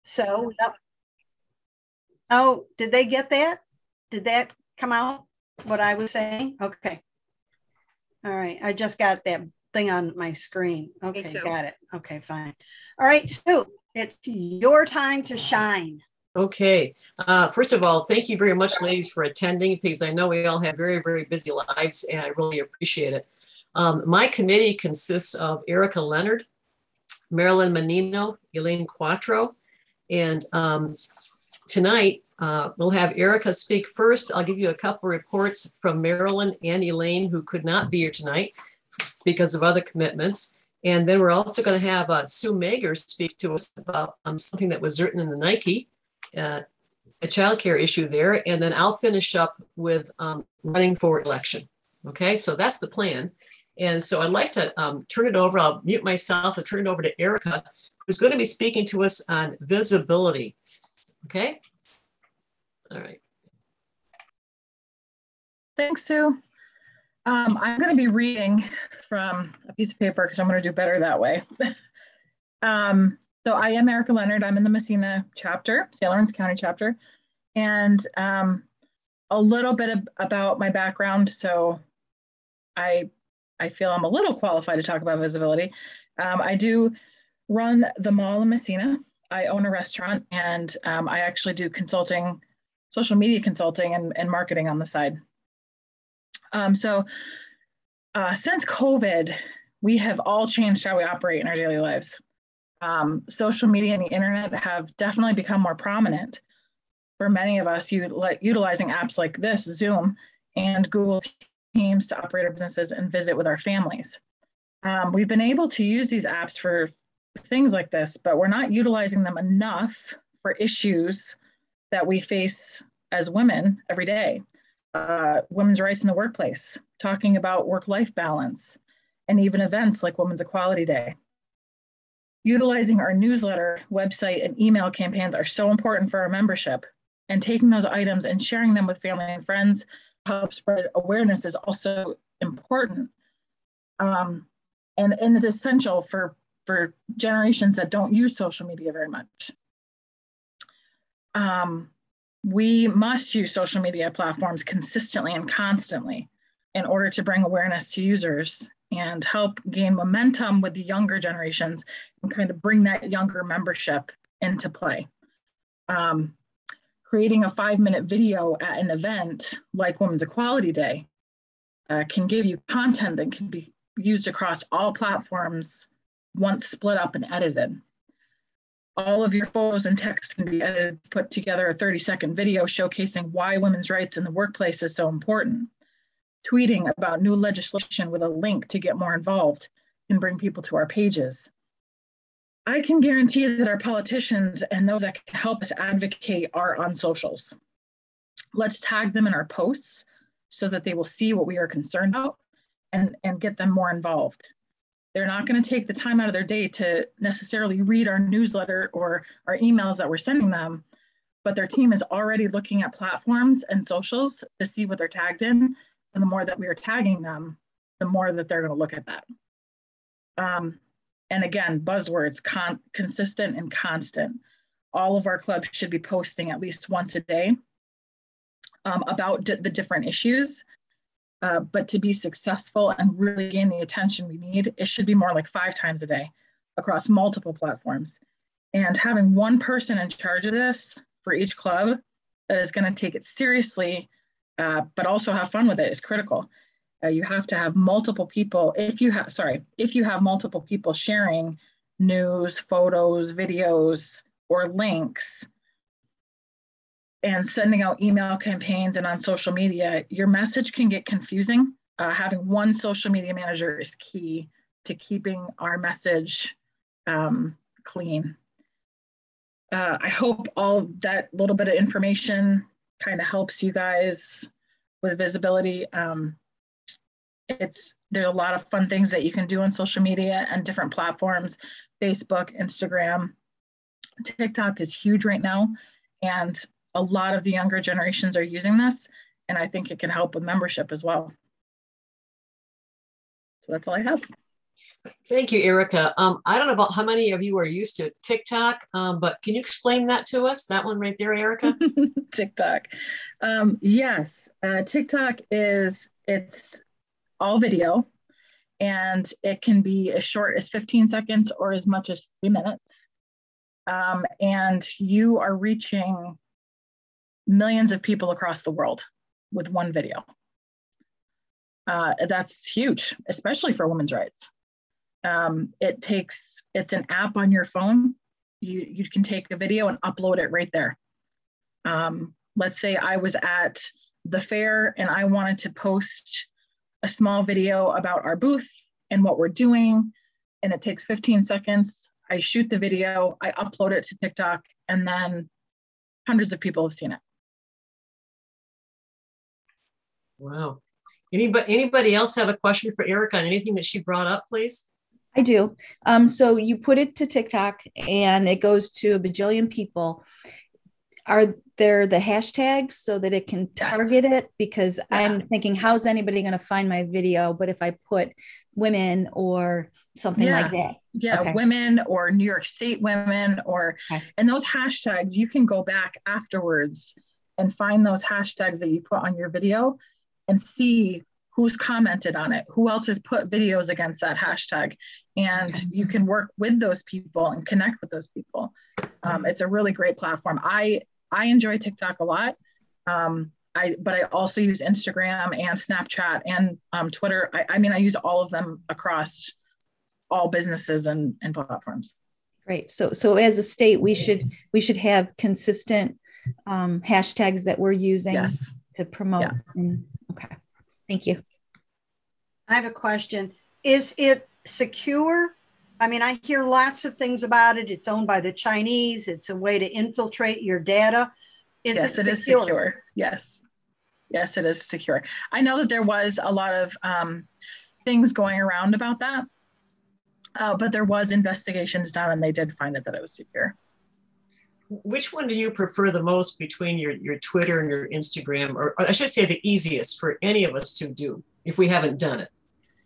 So, oh, did they get that? Did that come out, what I was saying? Okay. All right, I just got that thing on my screen. Okay, got it. Okay, fine. All right, Sue, it's your time to shine. Okay. First of all, thank you very much, ladies, for attending, because I know we all have very, very busy lives, and I really appreciate it. My committee consists of Erica Leonard, Marilyn Menino, Elaine Quattro, and tonight we'll have Erica speak first. I'll give you a couple reports from Marilyn and Elaine, who could not be here tonight because of other commitments. And then we're also going to have Sue Mager speak to us about something that was written in the Nike, a childcare issue there. And then I'll finish up with running for election. Okay, so that's the plan. And so I'd like to turn it over. I'll mute myself and turn it over to Erica, who's going to be speaking to us on visibility. Okay. All right. Thanks, Sue. I'm going to be reading from a piece of paper because I'm going to do better that way. So I am Erica Leonard. I'm in the Massena chapter, St. Lawrence County chapter, and a little bit about my background. So I feel I'm a little qualified to talk about visibility. I do run the mall in Massena. I own a restaurant, and I actually do consulting, social media consulting and marketing on the side. Since COVID, we have all changed how we operate in our daily lives. Social media and the internet have definitely become more prominent for many of us, utilizing apps like this, Zoom, and Google Teams to operate our businesses and visit with our families. We've been able to use these apps for things like this, but we're not utilizing them enough for issues that we face as women every day. Women's rights in the workplace, talking about work-life balance, and even events like Women's Equality Day. Utilizing our newsletter, website, and email campaigns are so important for our membership, and taking those items and sharing them with family and friends to help spread awareness is also important. And it's essential for generations that don't use social media very much. We must use social media platforms consistently and constantly in order to bring awareness to users and help gain momentum with the younger generations and kind of bring that younger membership into play. Creating a 5-minute video at an event like Women's Equality Day can give you content that can be used across all platforms once split up and edited. All of your photos and text can be edited, put together a 30-second video showcasing why women's rights in the workplace is so important. Tweeting about new legislation with a link to get more involved can bring people to our pages. I can guarantee that our politicians and those that can help us advocate are on socials. Let's tag them in our posts so that they will see what we are concerned about and get them more involved. They're not going to take the time out of their day to necessarily read our newsletter or our emails that we're sending them, but their team is already looking at platforms and socials to see what they're tagged in. And the more that we are tagging them, the more that they're going to look at that. And again, buzzwords, consistent and constant. All of our clubs should be posting at least once a day about the different issues. But to be successful and really gain the attention we need, it should be more like 5 times a day across multiple platforms. And having one person in charge of this for each club that is going to take it seriously, but also have fun with it is critical. You have to have multiple people. If you have multiple people sharing news, photos, videos, or links, and sending out email campaigns and on social media, your message can get confusing. Having one social media manager is key to keeping our message clean. I hope all that little bit of information kind of helps you guys with visibility. There's a lot of fun things that you can do on social media and different platforms, Facebook, Instagram. TikTok is huge right now, and a lot of the younger generations are using this, and I think it can help with membership as well. So that's all I have. Thank you, Erica. I don't know about how many of you are used to TikTok, but can you explain that to us? That one right there, Erica? TikTok. Yes, TikTok it's all video, and it can be as short as 15 seconds or as much as 3 minutes. And you are reaching millions of people across the world with one video. That's huge, especially for women's rights. It's an app on your phone. You can take a video and upload it right there. Let's say I was at the fair and I wanted to post a small video about our booth and what we're doing, and it takes 15 seconds. I shoot the video, I upload it to TikTok, and then hundreds of people have seen it. Wow. Anybody else have a question for Erica on anything that she brought up, please? I do. So you put it to TikTok and it goes to a bajillion people. Are there the hashtags so that it can target it? Because I'm thinking, how's anybody going to find my video? But if I put women or something like that. Yeah, okay. Women or New York State women and those hashtags, you can go back afterwards and find those hashtags that you put on your video and see who's commented on it, who else has put videos against that hashtag. And you can work with those people and connect with those people. It's a really great platform. I enjoy TikTok a lot, but I also use Instagram and Snapchat and Twitter. I mean, I use all of them across all businesses and platforms. Great. So as a state, we should have consistent hashtags that we're using to promote. Yeah. Okay. Thank you. I have a question. Is it secure? I mean, I hear lots of things about it. It's owned by the Chinese. It's a way to infiltrate your data. Yes, it is secure. Yes. Yes, it is secure. I know that there was a lot of things going around about that, but there was investigations done and they did find that it was secure. Which one do you prefer the most between your Twitter and your Instagram, or I should say the easiest for any of us to do if we haven't done it?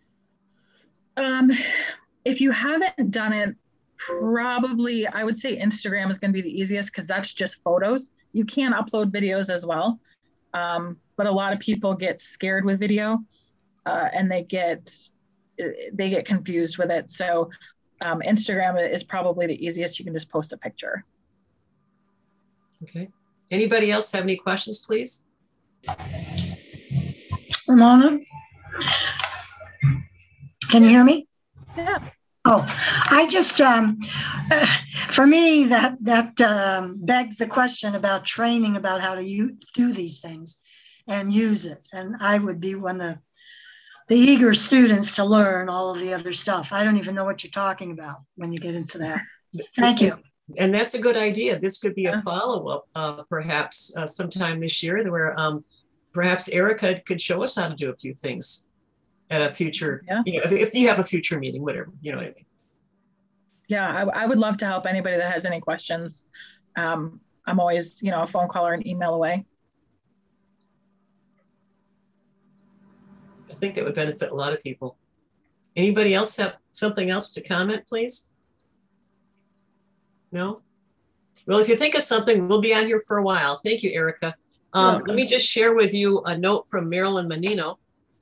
If you haven't done it, probably I would say Instagram is going to be the easiest because that's just photos. You can upload videos as well, but a lot of people get scared with video and they get confused with it. So Instagram is probably the easiest. You can just post a picture. Okay. Anybody else have any questions, please? Ramona? Can you hear me? Yeah. Oh, I just, for me, that begs the question about training about how to do these things and use it. And I would be one of the eager students to learn all of the other stuff. I don't even know what you're talking about when you get into that. Thank you. And that's a good idea. This could be a follow-up, perhaps sometime this year, where perhaps Erica could show us how to do a few things at a future, if you have a future meeting, whatever, you know what I mean. Yeah, I would love to help anybody that has any questions. I'm always, a phone call or an email away. I think that would benefit a lot of people. Anybody else have something else to comment, please? No? Well, if you think of something, we'll be on here for a while. Thank you, Erica. Let me just share with you a note from Marilyn Menino.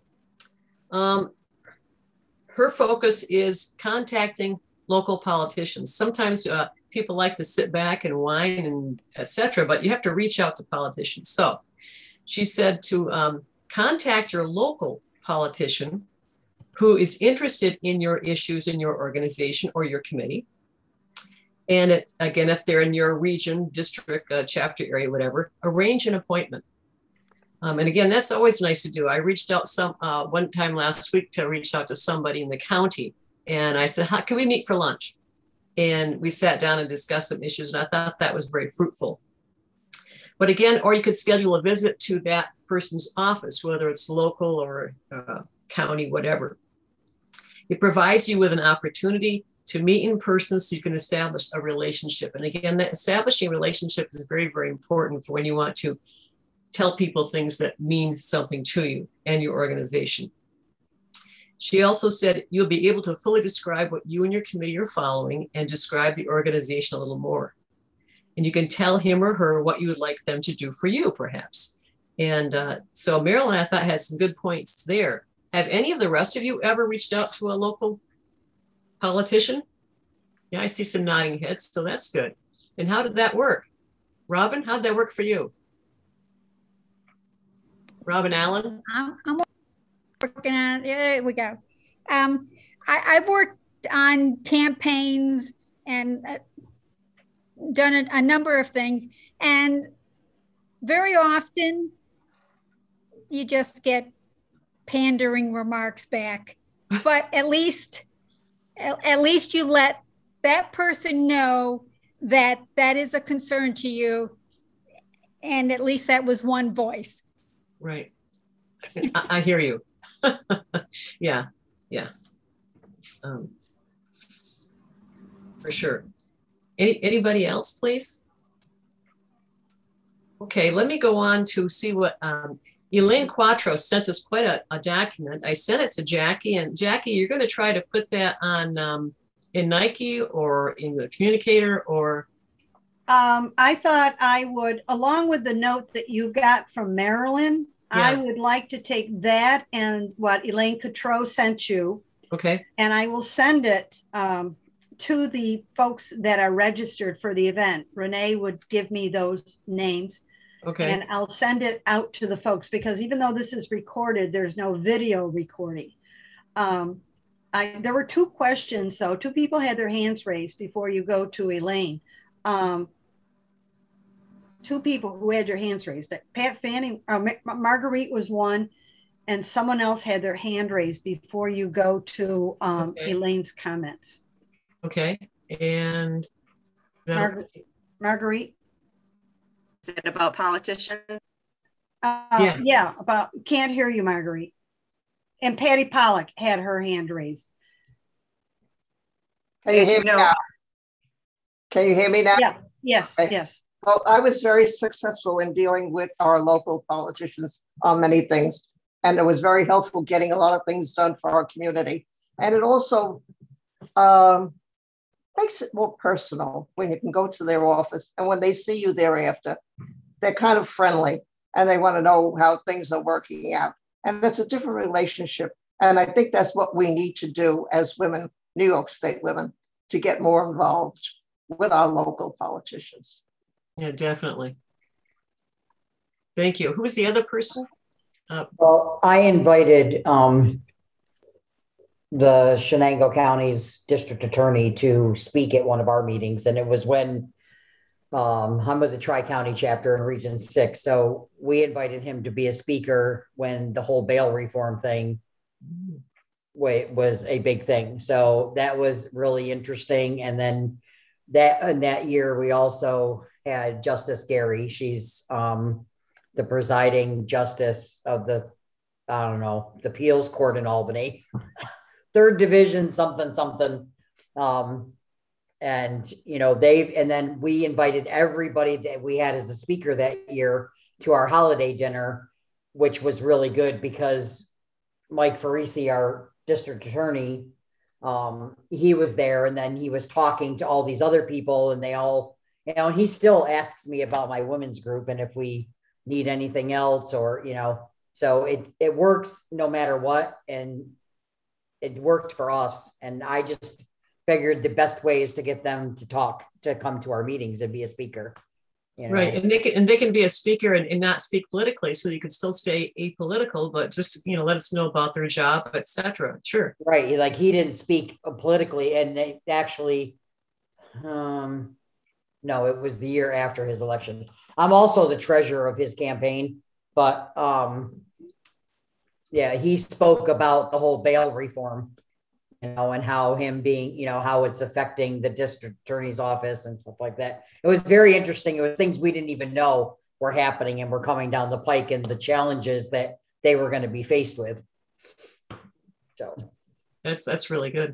Her focus is contacting local politicians. Sometimes people like to sit back and whine and etc., but you have to reach out to politicians. So she said to contact your local politician who is interested in your issues in your organization or your committee. And again, if they're in your region, district, chapter area, whatever, arrange an appointment. And again, that's always nice to do. I reached out one time last week to reach out to somebody in the county. And I said, how can we meet for lunch? And we sat down and discussed some issues. And I thought that was very fruitful. But again, or you could schedule a visit to that person's office, whether it's local or county, whatever. It provides you with an opportunity to meet in person so you can establish a relationship. And again, that establishing a relationship is very, very important for when you want to tell people things that mean something to you and your organization. She also said you'll be able to fully describe what you and your committee are following and describe the organization a little more. And you can tell him or her what you would like them to do for you, perhaps. And so Marilyn, I thought, had some good points there. Have any of the rest of you ever reached out to a local politician? Yeah, I see some nodding heads, so that's good. And how did that work? Robin, how did that work for you? Robin Allen? I'm working on, there we go. I've worked on campaigns and done a number of things, and very often you just get pandering remarks back, but at least you let that person know that that is a concern to you, and at least that was one voice. Right. I hear you. Yeah. For sure. Anybody else, please? Okay, let me go on to see what Elaine Quattro sent us quite a document. I sent it to Jackie, and Jackie, you're going to try to put that on in Nike or in the communicator, or? I thought I would, along with the note that you got from Marilyn, I would like to take that and what Elaine Quattro sent you. Okay. And I will send it to the folks that are registered for the event. Renee would give me those names. Okay. And I'll send it out to the folks, because even though this is recorded, there's no video recording. There were two questions, though. Two people had their hands raised before you go to Elaine. Two people who had their hands raised. Pat Fanning, Marguerite was one, and someone else had their hand raised before you go to Elaine's comments. Okay. And Marguerite? Is it about politicians? Yeah, about, can't hear you, Marguerite. And Patty Pollock had her hand raised. Can you hear me now? Can you hear me now? Yeah, yes, okay. Yes. Well, I was very successful in dealing with our local politicians on many things. And it was very helpful getting a lot of things done for our community. And it also makes it more personal when you can go to their office, and when they see you thereafter, they're kind of friendly and they want to know how things are working out. And it's a different relationship. And I think that's what we need to do as women, New York State women, to get more involved with our local politicians. Yeah, definitely. Thank you. Who was the other person? Well, I invited the Shenango County's district attorney to speak at one of our meetings. And it was when I'm with the Tri-County chapter in Region 6. So we invited him to be a speaker when the whole bail reform thing was a big thing. So that was really interesting. And then that year, we also had Justice Gary. She's the presiding justice of the appeals court in Albany. 3rd division, something. And, and then we invited everybody that we had as a speaker that year to our holiday dinner, which was really good because Mike Farisi, our district attorney, he was there, and then he was talking to all these other people, and they all, and he still asks me about my women's group and if we need anything else, or, so it works no matter what. And it worked for us. And I just figured the best way is to get them to come to our meetings and be a speaker. Right. And they can be a speaker and not speak politically. So you can still stay apolitical, but just, let us know about their job, etc. Sure. Right. Like he didn't speak politically, and they actually, no, it was the year after his election. I'm also the treasurer of his campaign, but yeah, he spoke about the whole bail reform, and how him being, how it's affecting the district attorney's office and stuff like that. It was very interesting. It was things we didn't even know were happening and were coming down the pike, and the challenges that they were going to be faced with. So that's really good.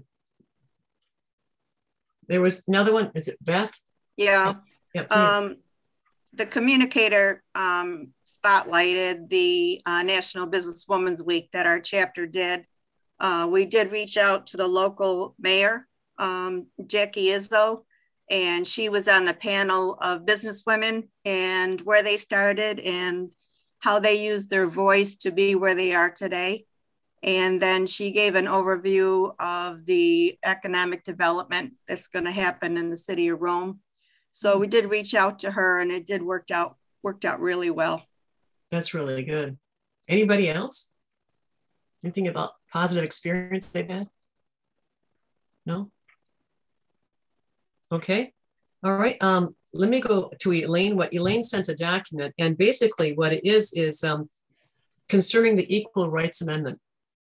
There was another one. Is it Beth? Yeah. The communicator spotlighted the National Businesswomen's Week that our chapter did We did reach out to the local mayor, Jackie Izzo, and she was on the panel of businesswomen and where they started and how they used their voice to be where they are today. And then she gave an overview of the economic development that's going to happen in the city of Rome. So we did reach out to her, and it did worked out really well. That's really good. Anybody else? Anything about positive experience they've had? No? Okay. All right. Let me go to Elaine. What Elaine sent a document, and basically what it is concerning the Equal Rights Amendment.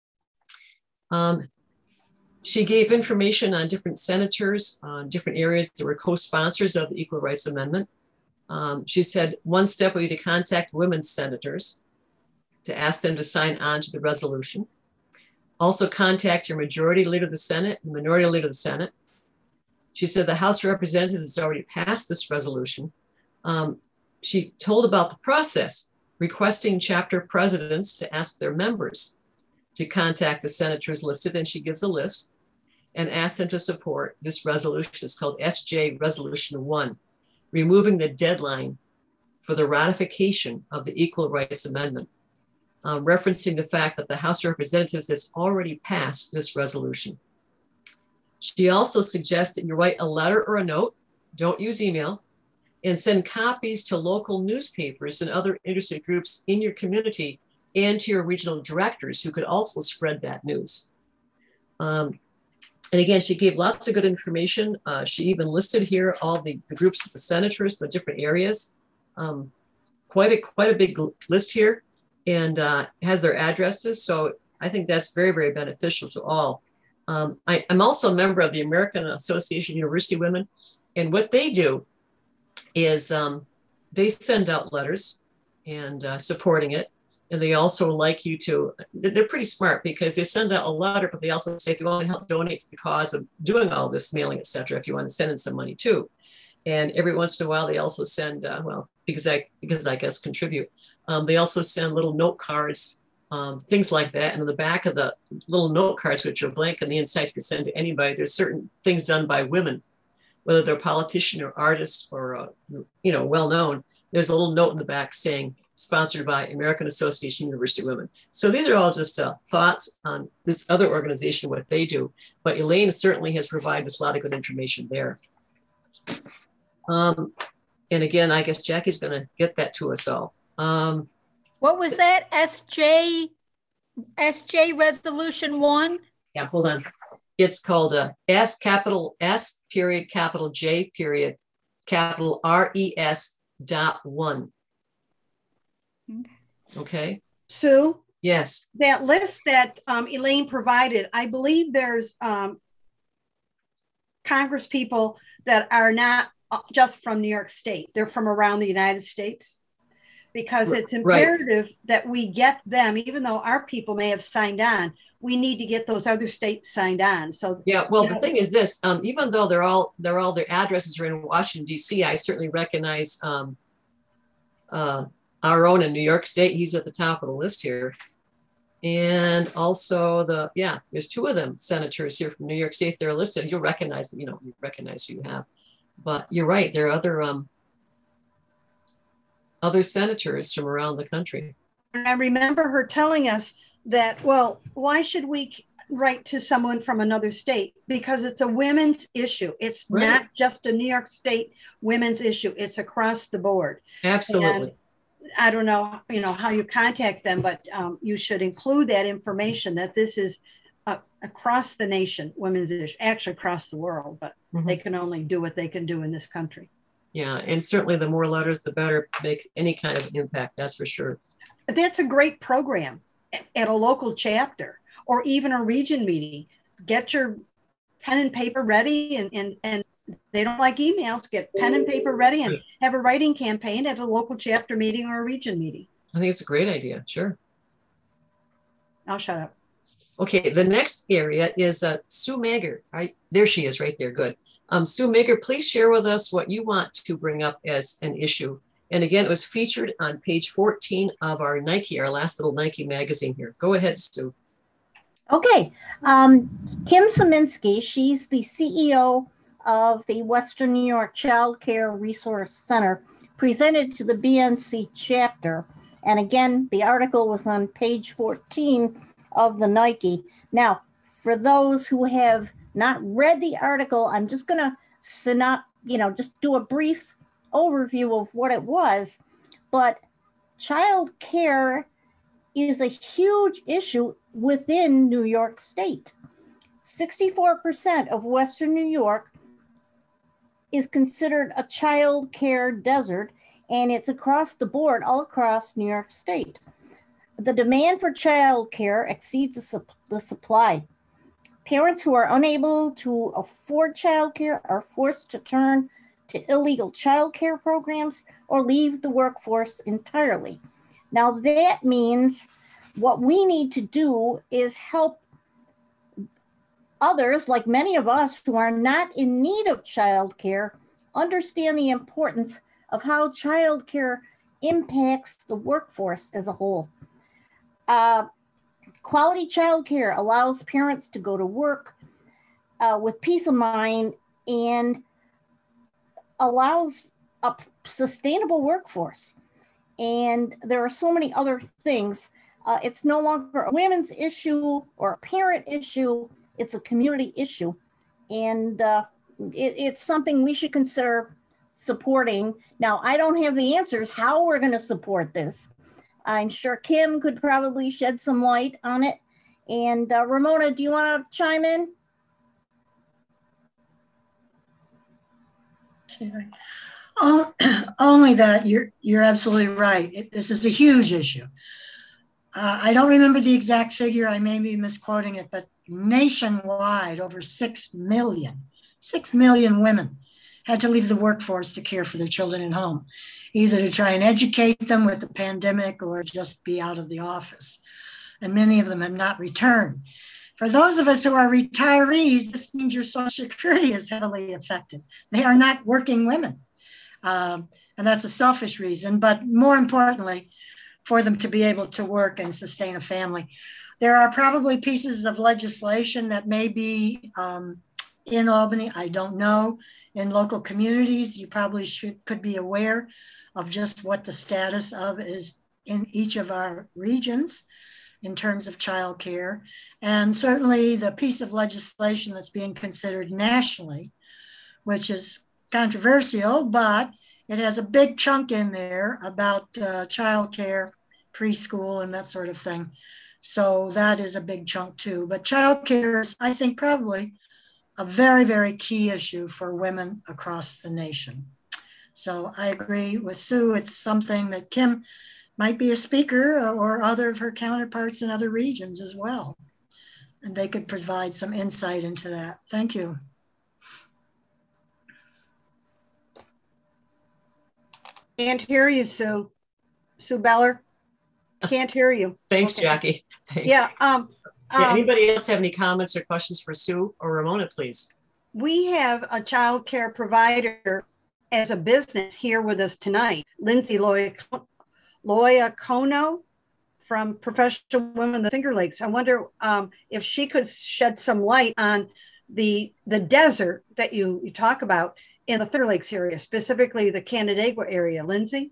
She gave information on different senators, on different areas that were co-sponsors of the Equal Rights Amendment. She said one step would be to contact women's senators to ask them to sign on to the resolution. Also contact your majority leader of the Senate and minority leader of the Senate. She said the House of Representatives has already passed this resolution. She told about the process, requesting chapter presidents to ask their members to contact the senators listed, and she gives a list and asks them to support this resolution. It's called SJ Resolution 1, removing the deadline for the ratification of the Equal Rights Amendment, referencing the fact that the House of Representatives has already passed this resolution. She also suggests that you write a letter or a note, don't use email, and send copies to local newspapers and other interested groups in your community and to your regional directors who could also spread that news. And again, she gave lots of good information. She even listed here all the groups of the senators, the different areas. Quite a big list here, and has their addresses. So I think that's very, very beneficial to all. I'm also a member of the American Association of University Women, and what they do is they send out letters and supporting it. And they also like you to, they're pretty smart because they send out a letter, but they also say, if you want to help donate to the cause of doing all this mailing, et cetera, if you want to send in some money too. And every once in a while, they also send, because I guess contribute, they also send little note cards, things like that. And on the back of the little note cards, which are blank on the inside, you can send to anybody. There's certain things done by women, whether they're a politician or artist or, well-known. There's a little note in the back saying, sponsored by American Association of University Women. So these are all just thoughts on this other organization, what they do. But Elaine certainly has provided us a lot of good information there. And again, I guess Jackie's going to get that to us all. What was that? SJ Resolution 1? Yeah, hold on. It's called S capital S period capital J period capital RES.1. Okay. Sue? Yes. That list that Elaine provided, I believe there's Congress people that are not just from New York State. They're from around the United States, because it's imperative that we get them, even though our people may have signed on, we need to get those other states signed on. So yeah, well, the thing is this, even though their addresses are in Washington, D.C., I certainly recognize our own in New York State. He's at the top of the list here. And also there's two of them senators here from New York State. They're listed. You'll recognize them, you recognize who you have. But you're right, there are other senators from around the country. And I remember her telling us that, well, why should we write to someone from another state? Because it's a women's issue. It's not just a New York State women's issue. It's across the board. Absolutely. And I don't know, how you contact them, but you should include that information that this is across the nation, women's issue, actually across the world, but they can only do what they can do in this country. Yeah, and certainly the more letters, the better to make any kind of impact, that's for sure. That's a great program at a local chapter or even a region meeting. Get your pen and paper ready, and they don't like emails. Get pen and paper ready and have a writing campaign at a local chapter meeting or a region meeting. I think it's a great idea. Sure. I'll shut up. Okay, the next area is Sue Mager. There she is right there. Good. Sue Mager, please share with us what you want to bring up as an issue. And again, it was featured on page 14 of our last little Nike magazine here. Go ahead, Sue. Okay. Kim Szyminski, she's the CEO of the Western New York Child Care Resource Center, presented to the BNC chapter. And again, the article was on page 14 of the Nike. Now, for those who have not read the article, I'm just going to just do a brief overview of what it was. But child care is a huge issue within New York State. 64% of Western New York is considered a child care desert, and it's across the board, all across New York State. The demand for child care exceeds the supply. Parents who are unable to afford child care are forced to turn to illegal child care programs or leave the workforce entirely. Now, that means what we need to do is help others, like many of us who are not in need of child care, understand the importance of how child care impacts the workforce as a whole. Quality child care allows parents to go to work with peace of mind and allows a sustainable workforce. And there are so many other things. It's no longer a women's issue or a parent issue. It's a community issue. And it's something we should consider supporting. Now, I don't have the answers how we're going to support this. I'm sure Kim could probably shed some light on it. And Ramona, do you want to chime in? Only that you're absolutely right. This is a huge issue. I don't remember the exact figure. I may be misquoting it, but nationwide, over 6 million women had to leave the workforce to care for their children at home, either to try and educate them with the pandemic or just be out of the office. And many of them have not returned. For those of us who are retirees, this means your Social Security is heavily affected. They are not working women. And that's a selfish reason, but more importantly, for them to be able to work and sustain a family. There are probably pieces of legislation that may be in Albany, I don't know, in local communities. You probably could be aware of just what the status of is in each of our regions in terms of childcare. And certainly the piece of legislation that's being considered nationally, which is controversial, but it has a big chunk in there about childcare, preschool, and that sort of thing. So that is a big chunk too. But childcare is, I think, probably a very, very key issue for women across the nation. So I agree with Sue. It's something that Kim might be a speaker or other of her counterparts in other regions as well. And they could provide some insight into that. Thank you. Can't hear you, Sue. Sue Beller. Can't hear you. Thanks, okay. Jackie. Thanks. Yeah. Anybody else have any comments or questions for Sue or Ramona, please? We have a child care provider as a business here with us tonight, Lindsay Loyacono from Professional Women of the Finger Lakes. I wonder if she could shed some light on the desert that you talk about in the Finger Lakes area, specifically the Canandaigua area. Lindsay?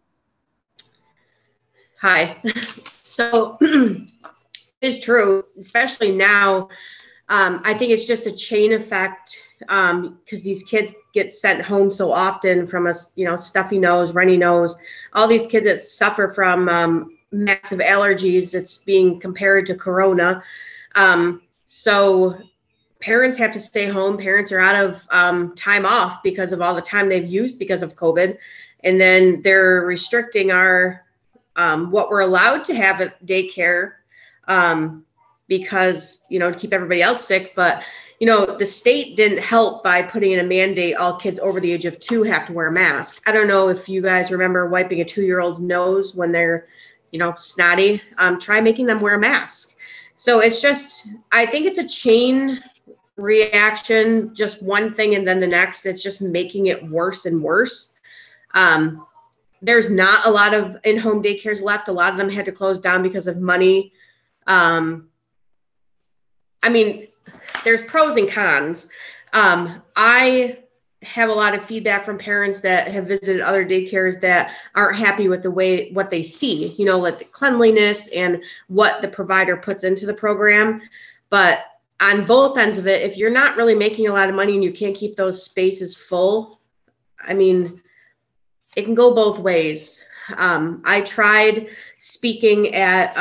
Hi. So it's true, especially now. I think it's just a chain effect because these kids get sent home so often from a stuffy nose, runny nose. All these kids that suffer from massive allergies, it's being compared to corona. So parents have to stay home. Parents are out of time off because of all the time they've used because of COVID. And then they're restricting our what we're allowed to have at daycare because, to keep everybody else sick. But, the state didn't help by putting in a mandate all kids over the age of 2 have to wear a mask. I don't know if you guys remember wiping a 2-year-old's nose when they're, snotty. Try making them wear a mask. So it's just, I think it's a chain reaction, just one thing and then the next. It's just making it worse and worse. There's not a lot of in-home daycares left. A lot of them had to close down because of money. I mean, there's pros and cons. I have a lot of feedback from parents that have visited other daycares that aren't happy with what they see, like the cleanliness and what the provider puts into the program. But on both ends of it, if you're not really making a lot of money and you can't keep those spaces full, I mean, it can go both ways. I tried speaking at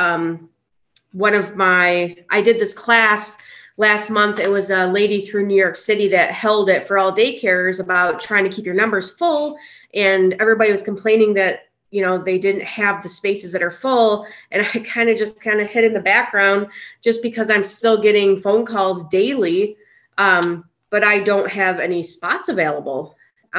I did this class last month. It was a lady through New York City that held it for all daycares about trying to keep your numbers full. And everybody was complaining that, they didn't have the spaces that are full. And I kind of hid in the background just because I'm still getting phone calls daily. But I don't have any spots available.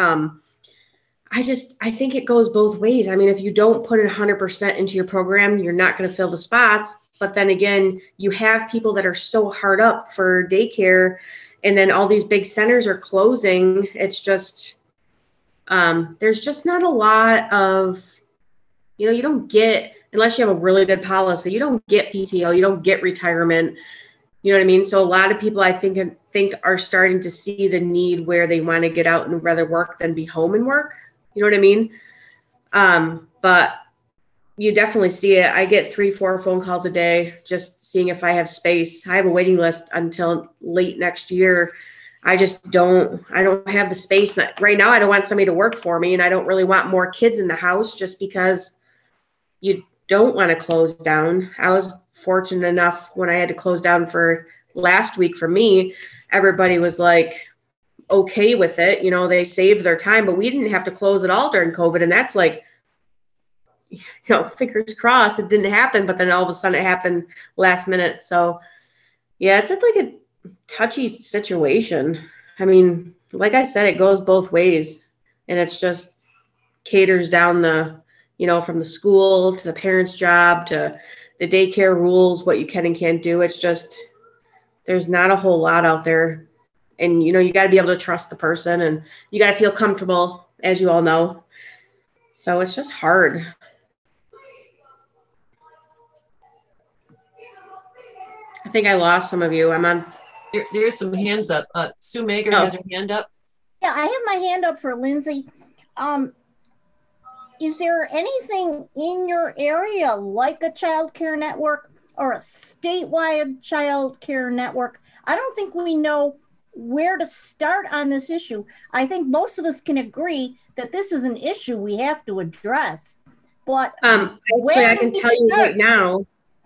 I think it goes both ways. I mean, if you don't put 100% into your program, you're not going to fill the spots. But then again, you have people that are so hard up for daycare, and then all these big centers are closing. It's just, there's just not a lot of, you don't get, unless you have a really good policy, you don't get PTO, you don't get retirement. You know what I mean? So a lot of people, I think are starting to see the need where they want to get out and rather work than be home and work. You know what I mean? But you definitely see it. I get 3-4 phone calls a day, just seeing if I have space. I have a waiting list until late next year. I don't have the space. Right now, I don't want somebody to work for me, and I don't really want more kids in the house just because you don't want to close down. I was fortunate enough when I had to close down for last week for me, everybody was like, okay with it. They saved their time, but we didn't have to close at all during COVID. And that's like, fingers crossed it didn't happen, but then all of a sudden it happened last minute. So yeah, it's like a touchy situation. I mean, like I said, it goes both ways, and it's just caters down from the school to the parent's job to the daycare rules, what you can and can't do. It's just, there's not a whole lot out there. And, you got to be able to trust the person, and you got to feel comfortable, as you all know. So it's just hard. I think I lost some of you. I'm on. There's some hands up. Sue Mager has her hand up. Yeah, I have my hand up for Lindsay. Is there anything in your area like a child care network or a statewide child care network? I don't think we know where to start on this issue. I think most of us can agree that this is an issue we have to address. But actually, I can tell you right now,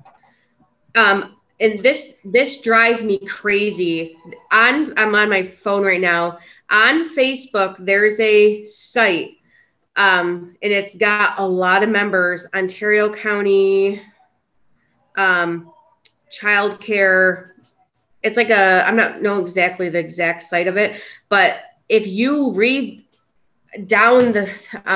and this drives me crazy. I'm on my phone right now. On Facebook, there's a site, and it's got a lot of members. Ontario County Child Care. It's like I'm not know exactly the exact site of it, but if you read down the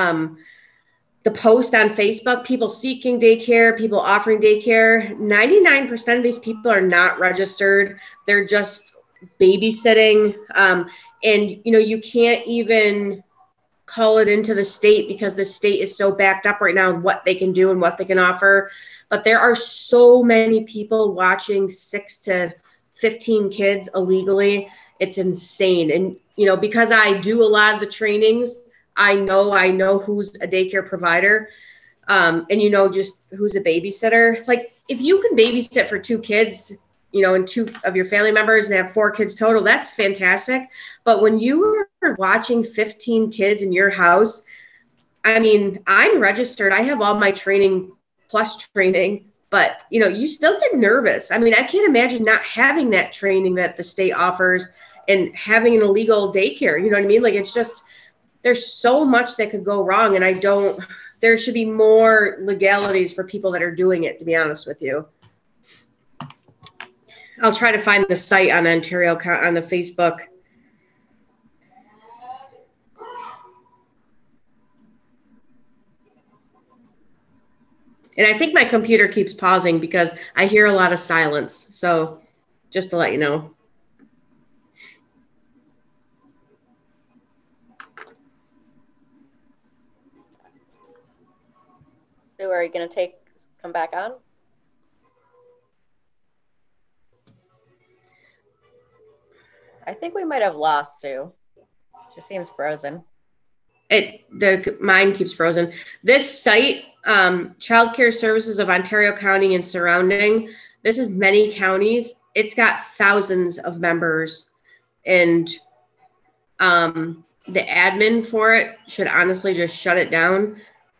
post on Facebook, people seeking daycare, people offering daycare, 99% of these people are not registered. They're just babysitting. And, you can't even call it into the state because the state is so backed up right now what they can do and what they can offer. But there are so many people watching 6 to 15 kids illegally. It's insane. And, because I do a lot of the trainings, I know who's a daycare provider, and just who's a babysitter. Like, if you can babysit for 2 kids, and 2 of your family members and have 4 kids total, that's fantastic. But when you are watching 15 kids in your house, I mean, I'm registered. I have all my training plus training, but you still get nervous. I mean, I can't imagine not having that training that the state offers and having an illegal daycare. You know what I mean? Like, it's just, there's so much that could go wrong. And there should be more legalities for people that are doing it, to be honest with you. I'll try to find the site on Ontario, on the Facebook. And I think my computer keeps pausing because I hear a lot of silence. So just to let you know. So are you going to come back on? I think we might have lost Sue. She seems frozen. Mine keeps frozen. This site, Child Care Services of Ontario County and surrounding, this is many counties. It's got thousands of members, and the admin for it should honestly just shut it down.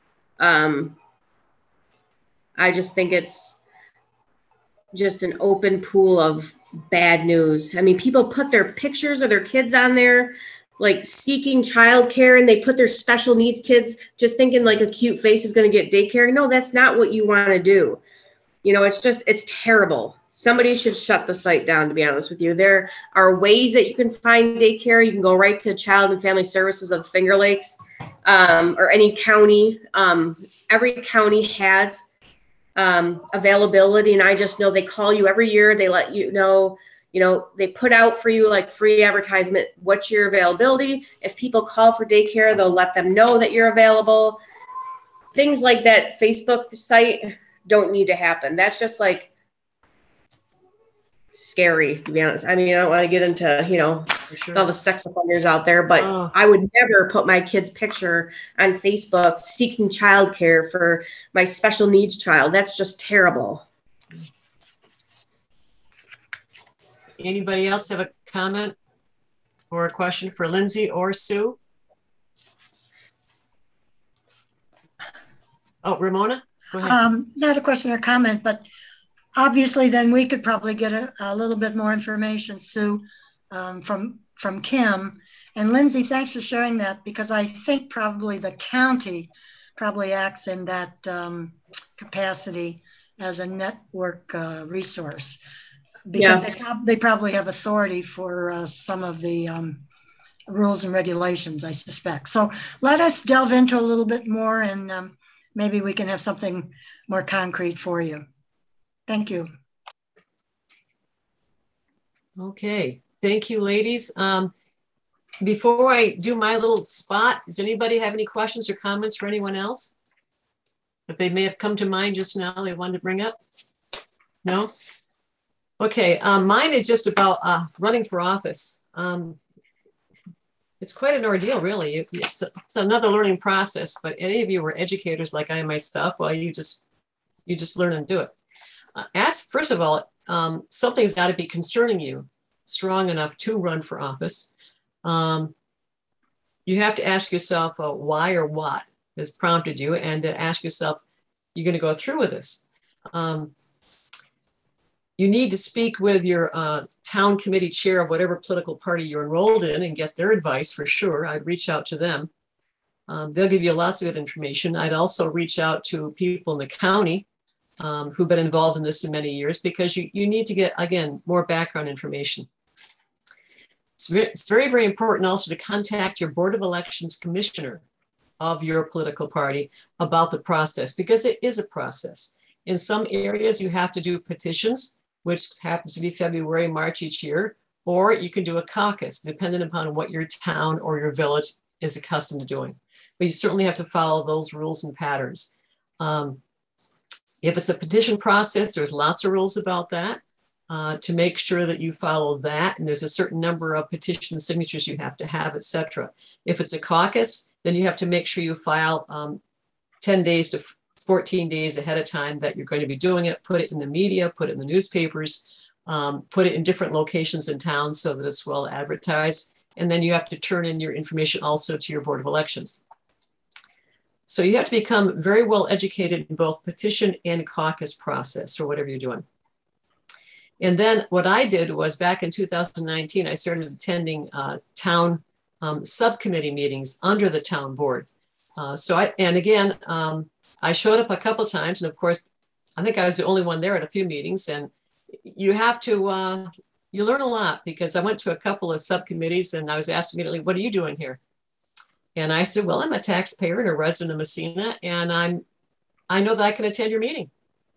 I just think it's just an open pool of bad news. I mean, people put their pictures of their kids on there, like seeking childcare, and they put their special needs kids just thinking like a cute face is going to get daycare. No, that's not what you want to do. You know, it's terrible. Somebody should shut the site down, to be honest with you. There are ways that you can find daycare. You can go right to Child and Family Services of Finger Lakes, or any county. Every county has availability, and I just know they call you every year. They let you know, they put out for you like free advertisement, what's your availability. If people call for daycare, they'll let them know that you're available. Things like that Facebook site don't need to happen. That's just like scary, to be honest. I mean, I don't want to get into, sure, all the sex offenders out there, but I would never put my kid's picture on Facebook seeking childcare for my special needs child. That's just terrible. Anybody else have a comment or a question for Lindsay or Sue? Oh, Ramona? Go ahead. Not a question or comment, but obviously then we could probably get a little bit more information, Sue, from Kim. And Lindsay, thanks for sharing that, because I think probably the county probably acts in that capacity as a network resource, because they probably have authority for some of the rules and regulations, I suspect. So let us delve into a little bit more, and maybe we can have something more concrete for you. Thank you. Okay, thank you, ladies. Before I do my little spot, does anybody have any questions or comments for anyone else that they may have come to mind just now they wanted to bring up? No? Okay, mine is just about running for office. It's quite an ordeal, really. It's another learning process, but any of you were educators like I am myself, well, you just learn and do it. First of all, something's got to be concerning you strong enough to run for office. You have to ask yourself why or what has prompted you, and to ask yourself, you're going to go through with this. You need to speak with your town committee chair of whatever political party you're enrolled in and get their advice for sure. I'd reach out to them. They'll give you lots of good information. I'd also reach out to people in the county who've been involved in this in many years, because you need to get, again, more background information. It's very, very important also to contact your Board of Elections commissioner of your political party about the process, because it is a process. In some areas, you have to do petitions, which happens to be February, March each year, or you can do a caucus, depending upon what your town or your village is accustomed to doing. But you certainly have to follow those rules and patterns. If it's a petition process, there's lots of rules about that to make sure that you follow that. And there's a certain number of petition signatures you have to have, et cetera. If it's a caucus, then you have to make sure you file 10 days to 14 days ahead of time that you're going to be doing it, put it in the media, put it in the newspapers, put it in different locations in town so that it's well advertised. And then you have to turn in your information also to your Board of Elections. So you have to become very well educated in both petition and caucus process or whatever you're doing. And then what I did was back in 2019, I started attending town subcommittee meetings under the town board. I showed up a couple of times, and of course, I think I was the only one there at a few meetings. And you have to, you learn a lot, because I went to a couple of subcommittees and I was asked immediately, what are you doing here? And I said, well, I'm a taxpayer and a resident of Massena, and I know that I can attend your meeting.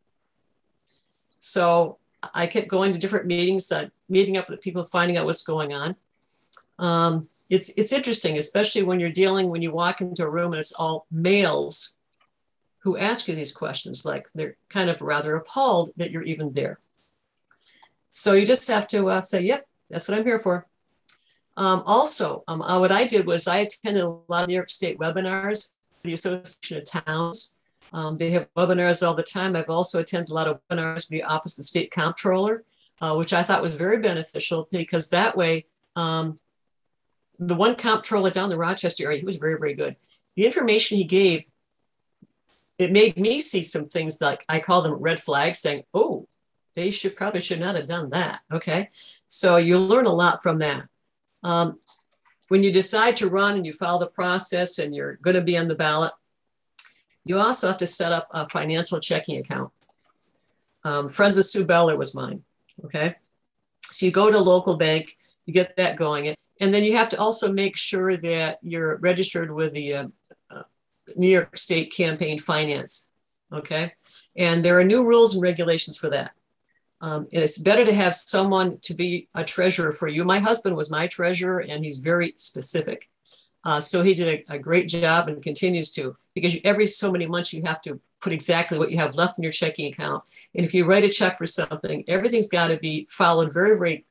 So I kept going to different meetings, meeting up with people, finding out what's going on. It's interesting, especially when you walk into a room and it's all males who ask you these questions, like they're kind of rather appalled that you're even there. So you just have to say, yep, that's what I'm here for. What I did was I attended a lot of New York State webinars, the Association of Towns. They have webinars all the time. I've also attended a lot of webinars with the Office of the State Comptroller, which I thought was very beneficial because that way, the one comptroller down the Rochester area, he was very, very good. The information he gave, it made me see some things like I call them red flags saying, oh, they probably should not have done that. Okay. So you learn a lot from that. When you decide to run and you follow the process and you're going to be on the ballot, you also have to set up a financial checking account. Friends of Sue Beller was mine. Okay. So you go to a local bank, you get that going. And then you have to also make sure that you're registered with the New York State Campaign Finance. Okay. And there are new rules and regulations for that. And it's better to have someone to be a treasurer for you. My husband was my treasurer and he's very specific. So he did a great job and continues to, because every so many months you have to put exactly what you have left in your checking account. And if you write a check for something, everything's got to be followed very, very,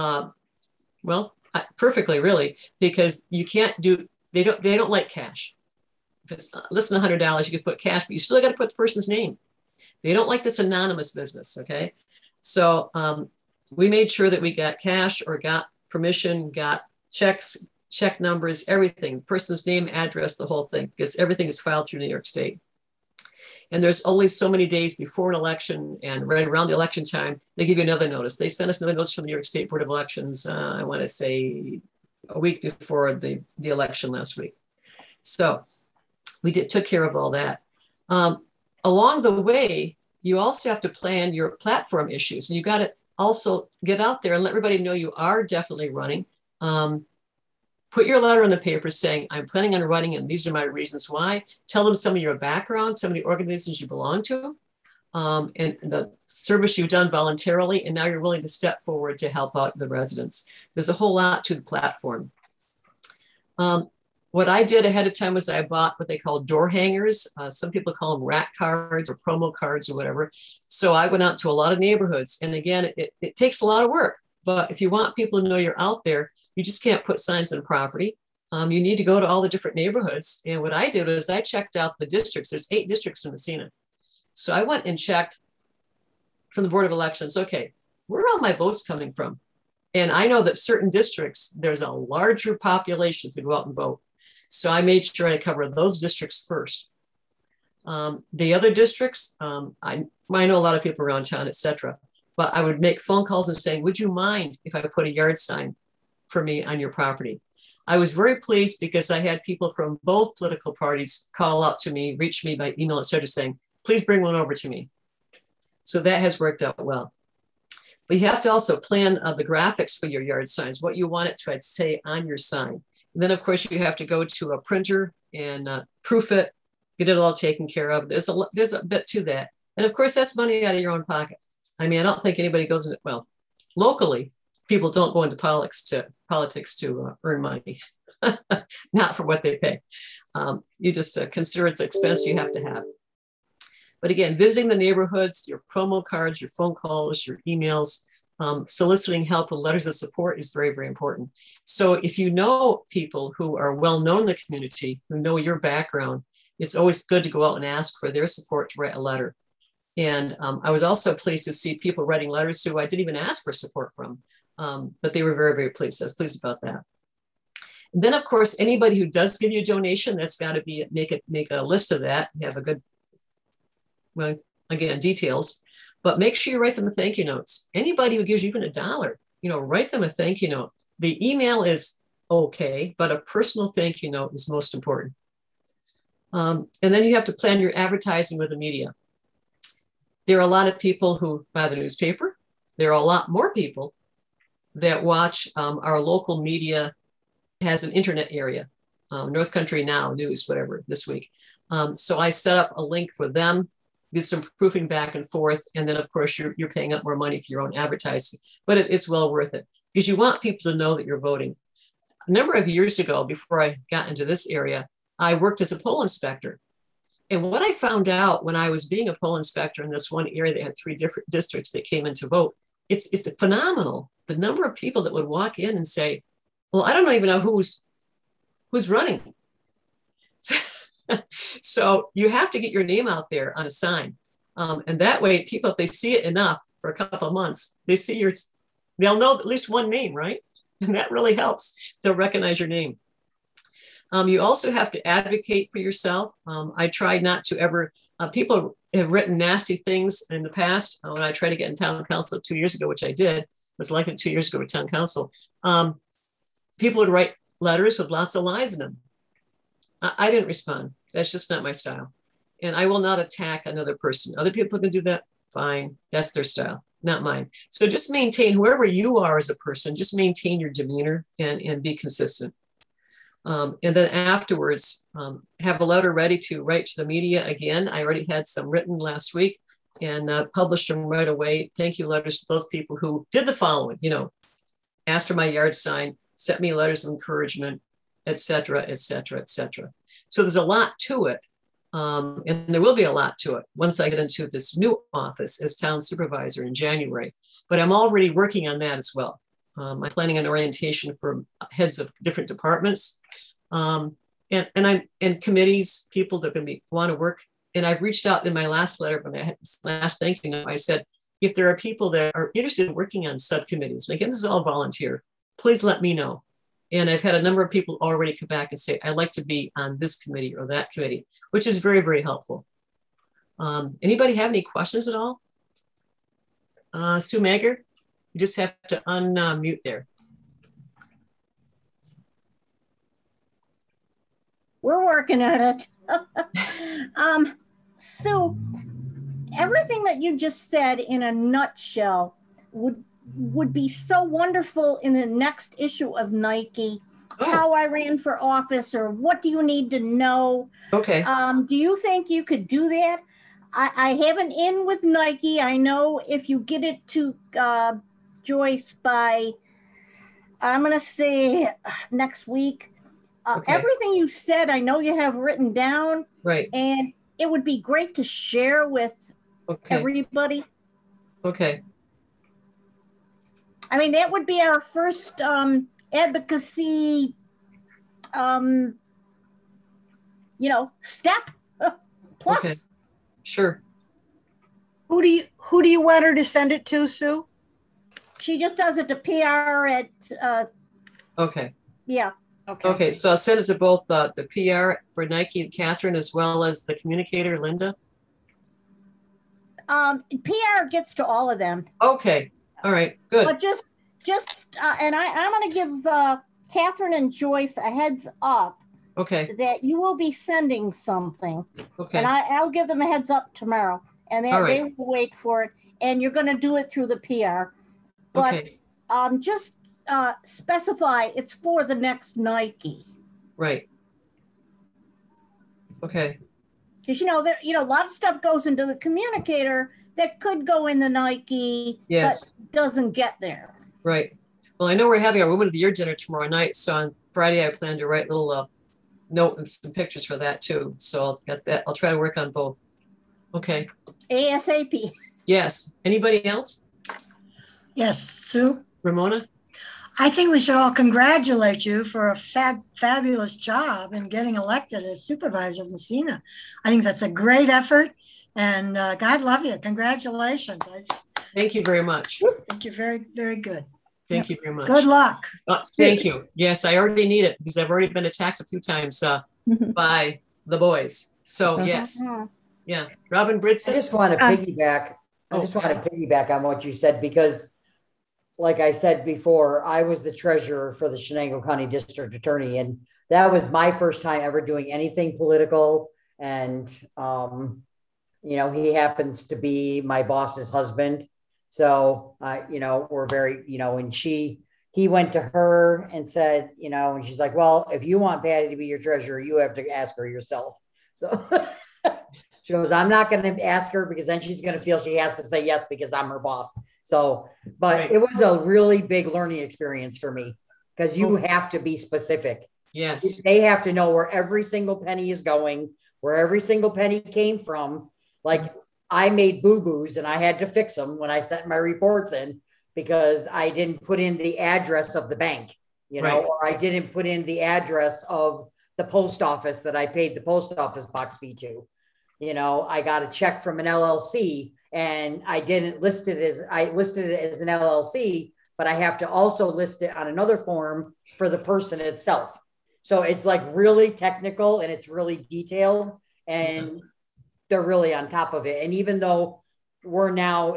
perfectly really, because you can't do, they don't like cash. If it's less than $100, you could put cash, but you still got to put the person's name. They don't like this anonymous business, okay? So we made sure that we got cash or got permission, got checks, check numbers, everything, person's name, address, the whole thing, because everything is filed through New York State. And there's only so many days before an election and right around the election time, they give you another notice. They sent us another notice from the New York State Board of Elections, I want to say a week before the election last week. So we took care of all that. Along the way, you also have to plan your platform issues. And you got to also get out there and let everybody know you are definitely running. Put your letter in the paper saying, I'm planning on running and these are my reasons why. Tell them some of your background, some of the organizations you belong to, and the service you've done voluntarily. And now you're willing to step forward to help out the residents. There's a whole lot to the platform. What I did ahead of time was I bought what they call door hangers. Some people call them rat cards or promo cards or whatever. So I went out to a lot of neighborhoods. And again, it takes a lot of work. But if you want people to know you're out there, you just can't put signs on property. You need to go to all the different neighborhoods. And what I did was I checked out the districts. There's 8 districts in Messina. So I went and checked from the Board of Elections. Okay, where are all my votes coming from? And I know that certain districts, there's a larger population to go out and vote. So I made sure I covered those districts first. The other districts, I know a lot of people around town, et cetera, but I would make phone calls and saying, would you mind if I put a yard sign for me on your property? I was very pleased because I had people from both political parties call up to me, reach me by email, et cetera, saying, please bring one over to me. So that has worked out well. But you have to also plan the graphics for your yard signs, what you want it to say on your sign. And then, of course, you have to go to a printer and proof it, get it all taken care of. There's a bit to that. And of course, that's money out of your own pocket. I mean, I don't think anybody goes into, well, locally, people don't go into politics to earn money, not for what they pay. You just consider it's an expense you have to have. But again, visiting the neighborhoods, your promo cards, your phone calls, your emails, soliciting help with letters of support is very, very important. So if you know people who are well known in the community, who know your background, it's always good to go out and ask for their support to write a letter. And I was also pleased to see people writing letters who I didn't even ask for support from, but they were very, very pleased. I was pleased about that. And then, of course, anybody who does give you a donation, that's got to be make a list of that. You have a good, well, again, details. But make sure you write them a thank you notes. Anybody who gives you even $1, write them a thank you note. The email is okay, but a personal thank you note is most important. And then you have to plan your advertising with the media. There are a lot of people who buy the newspaper. There are a lot more people that watch our local media has an internet area, North Country Now, News, whatever, this week. So I set up a link for them, do some proofing back and forth. And then, of course, you're paying up more money for your own advertising. But it's well worth it because you want people to know that you're voting. A number of years ago, before I got into this area, I worked as a poll inspector. And what I found out when I was being a poll inspector in this one area that had 3 different districts that came in to vote, it's phenomenal. The number of people that would walk in and say, Well, I don't even know who's running. So you have to get your name out there on a sign. And that way people, if they see it enough for a couple of months, they'll know at least one name, right? And that really helps. They'll recognize your name. You also have to advocate for yourself. I try not to ever, people have written nasty things in the past. When I tried to get in town council 2 years ago, which I did, was elected 2 years ago with town council. People would write letters with lots of lies in them. I didn't respond. That's just not my style. And I will not attack another person. Other people can do that, fine. That's their style, not mine. So just maintain, whoever you are as a person, just maintain your demeanor and be consistent. And then afterwards, have a letter ready to write to the media again. I already had some written last week and published them right away. Thank you letters to those people who did the following, asked for my yard sign, sent me letters of encouragement, et cetera, et cetera, et cetera. So there's a lot to it. And there will be a lot to it once I get into this new office as town supervisor in January. But I'm already working on that as well. I'm planning an orientation for heads of different departments and committees, people that want to work. And I've reached out in my last letter, when I had this last thank you note, I said, if there are people that are interested in working on subcommittees, and again, this is all volunteer, please let me know. And I've had a number of people already come back and say, I'd like to be on this committee or that committee, which is very, very helpful. Anybody have any questions at all? Sue Mager, you just have to unmute there. We're working on it. Sue, everything that you just said in a nutshell would be so wonderful in the next issue of Nike. How I ran for office, or what do you need to know? Okay. Do you think you could do that? I have an in with Nike. I know if you get it to Joyce by, I'm going to say next week, everything you said, I know you have written down. Right. And it would be great to share with everybody. Okay. I mean, that would be our first advocacy, step plus. Okay. Sure. Who do you want her to send it to, Sue? She just does it to PR at. Okay. Yeah. Okay. So I'll send it to both the PR for Nike and Catherine, as well as the communicator, Linda. PR gets to all of them. Okay. All right. Good. But just and I'm going to give Catherine and Joyce a heads up. Okay. That you will be sending something. Okay. And I'll give them a heads up tomorrow, and they will wait for it. And you're going to do it through the PR. But just specify it's for the next Nike. Right. Okay. Because a lot of stuff goes into the communicator that could go in the Nike, but doesn't get there. Right. Well, I know we're having our Women of the Year dinner tomorrow night, so on Friday I plan to write a little note and some pictures for that too. So I'll get that. I'll try to work on both. Okay. ASAP. Yes. Anybody else? Yes, Sue. Ramona? I think we should all congratulate you for a fabulous job in getting elected as supervisor of Messina. I think that's a great effort, and God love you. Congratulations. Thank you very much. Thank you. Very, very good. Thank you very much. Good luck. Thank you. Yes, I already need it because I've already been attacked a few times by the boys. So yes. Yeah. Robin Bridson. I just want to piggyback. I just want to piggyback on what you said, because like I said before, I was the treasurer for the Shenango County District Attorney, and that was my first time ever doing anything political. And, he happens to be my boss's husband. So, we're very, and he went to her and said, and she's like, well, if you want Patty to be your treasurer, you have to ask her yourself. So she goes, I'm not going to ask her because then she's going to feel she has to say yes because I'm her boss. So, but it was a really big learning experience for me, because you have to be specific. Yes. They have to know where every single penny is going, where every single penny came from. Like, I made boo-boos and I had to fix them when I sent my reports in because I didn't put in the address of the bank. you know, or I didn't put in the address of the post office that I paid the post office box fee to. You know, I got a check from an LLC and I didn't list it as, I listed it as an LLC, but I have to also list it on another form for the person itself. So it's like really technical and it's really detailed and they're really on top of it. And even though we're now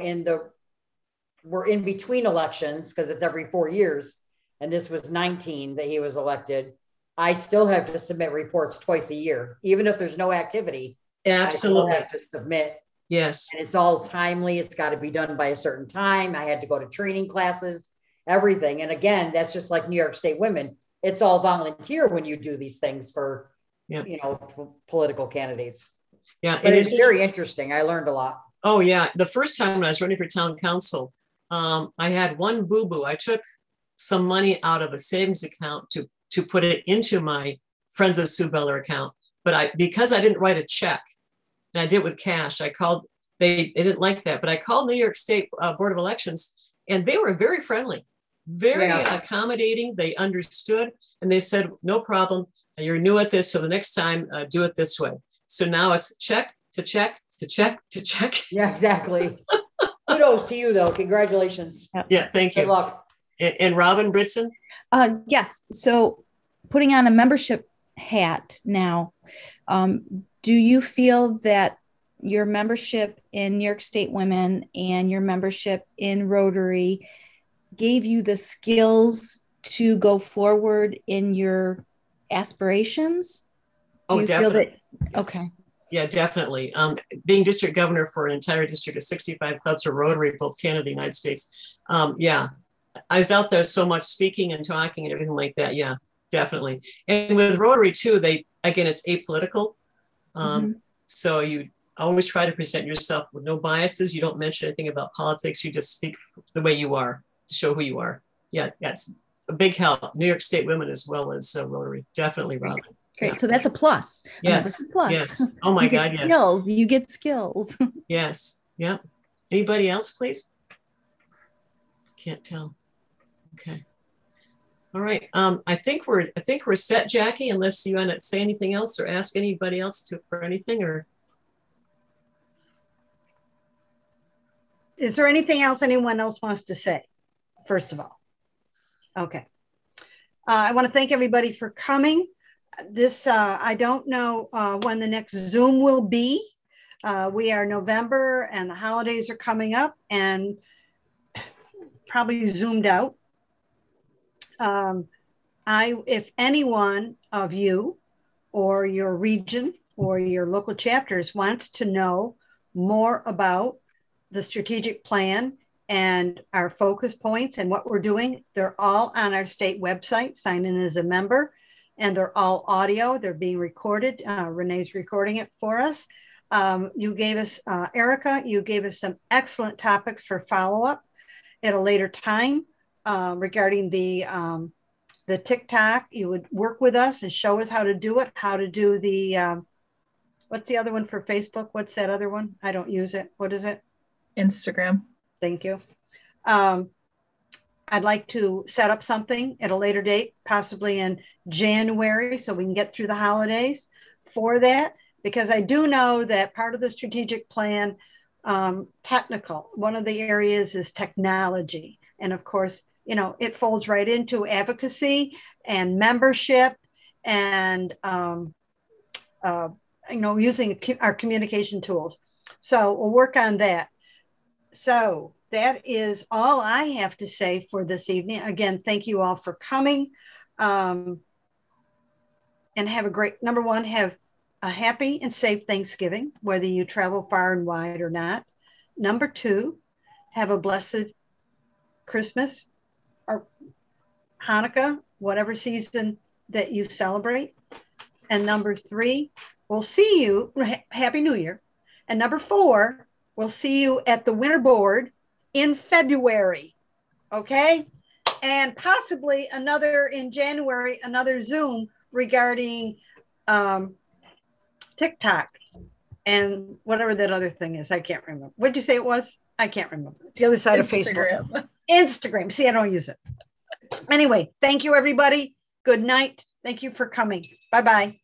we're in between elections because it's every 4 years, and this was 19 that he was elected, I still have to submit reports twice a year, even if there's no activity. Absolutely. I still have to submit. Yes. And it's all timely. It's got to be done by a certain time. I had to go to training classes, everything. And again, that's just like New York State women. It's all volunteer when you do these things for, you know, political candidates. Yeah. But it's very interesting. I learned a lot. Oh yeah. The first time when I was running for town council, I had one boo-boo. I took some money out of a savings account to put it into my Friends of Sue Beller account. But because I didn't write a check and I did it with cash, I called, they didn't like that, but I called New York State Board of Elections and they were very friendly, very accommodating. They understood and they said, no problem. You're new at this. So the next time do it this way. So now it's check to check to check to check. Yeah, exactly. Kudos to you though. Congratulations. Yeah. Thank you. Good luck. And Robin Britson? Yes. So putting on a membership hat now, do you feel that your membership in New York State Women and your membership in Rotary gave you the skills to go forward in your aspirations? Do you definitely. Feel that? Okay. Yeah, definitely. Being district governor for an entire district of 65 clubs for Rotary, both Canada and the United States. Yeah, I was out there so much speaking and talking and everything like that. Yeah, definitely. And with Rotary too, again, it's apolitical. So you always try to present yourself with no biases. You don't mention anything about politics. You just speak the way you are to show who you are. Yeah, that's a big help. New York State Women as well as Rotary. Definitely, Robin. Great. Yeah. So that's a plus. Yes. Plus. Yes. Oh my God. Yes. Skills. You get skills. Yes. Yeah. Anybody else, please? Can't tell. Okay. All right. I think we're set, Jackie, unless you want to say anything else or ask anybody else for anything or. Is there anything else anyone else wants to say, first of all? Okay. I want to thank everybody for coming. I don't know when the next Zoom will be. We are November and the holidays are coming up and probably zoomed out. If anyone of you or your region or your local chapters wants to know more about the strategic plan and our focus points and what we're doing, they're all on our state website. Sign in as a member. And they're all audio. They're being recorded. Renee's recording it for us. You gave us, Erica, you gave us some excellent topics for follow-up at a later time regarding the TikTok. You would work with us and show us how to do it, how to do the, what's the other one for Facebook? What's that other one? I don't use it. What is it? Instagram. Thank you. I'd like to set up something at a later date, possibly in January, so we can get through the holidays for that, because I do know that part of the strategic plan, technical, one of the areas is technology. And of course, you know, it folds right into advocacy and membership and, you know, using our communication tools. So we'll work on that. So that is all I have to say for this evening. Again, thank you all for coming. And have a great, number one, have a happy and safe Thanksgiving, whether you travel far and wide or not. Number two, have a blessed Christmas or Hanukkah, whatever season that you celebrate. And number three, we'll see you, Happy New Year. And number four, we'll see you at the winter board in February, okay? And possibly another in January, another Zoom regarding TikTok and whatever that other thing is. I can't remember. What did you say it was? I can't remember. It's the other side of Facebook. Instagram. See, I don't use it. Anyway, thank you, everybody. Good night. Thank you for coming. Bye-bye.